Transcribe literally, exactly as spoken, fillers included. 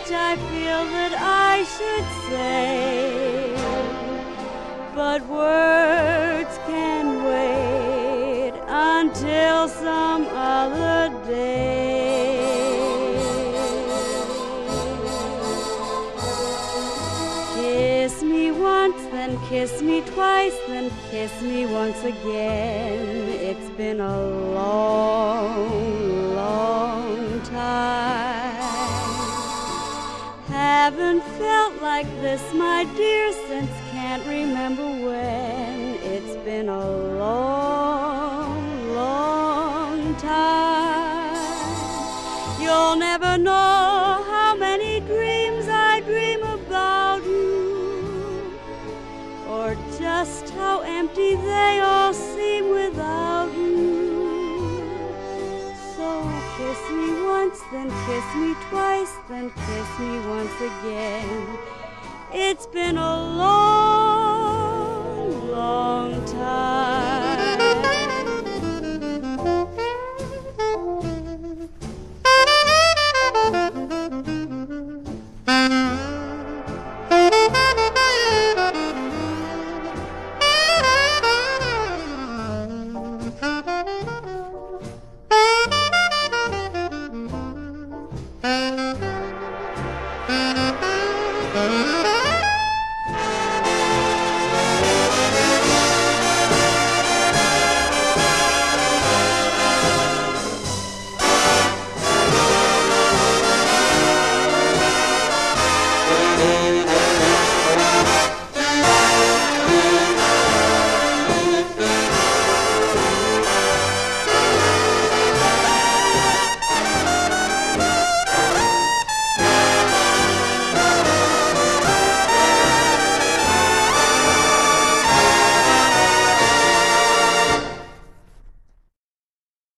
much I feel that I should say, but words can wait until some other day. Kiss me once, then kiss me twice, then kiss me once again. It's been a long, long time. Haven't felt like this, my dear, since can't remember when. It's been a long, long time. You'll never know how many dreams I dream about you, or just how empty they all seem without you. So kiss me once, then kiss me twice, then kiss me once again. It's been a long, long time. Thank you.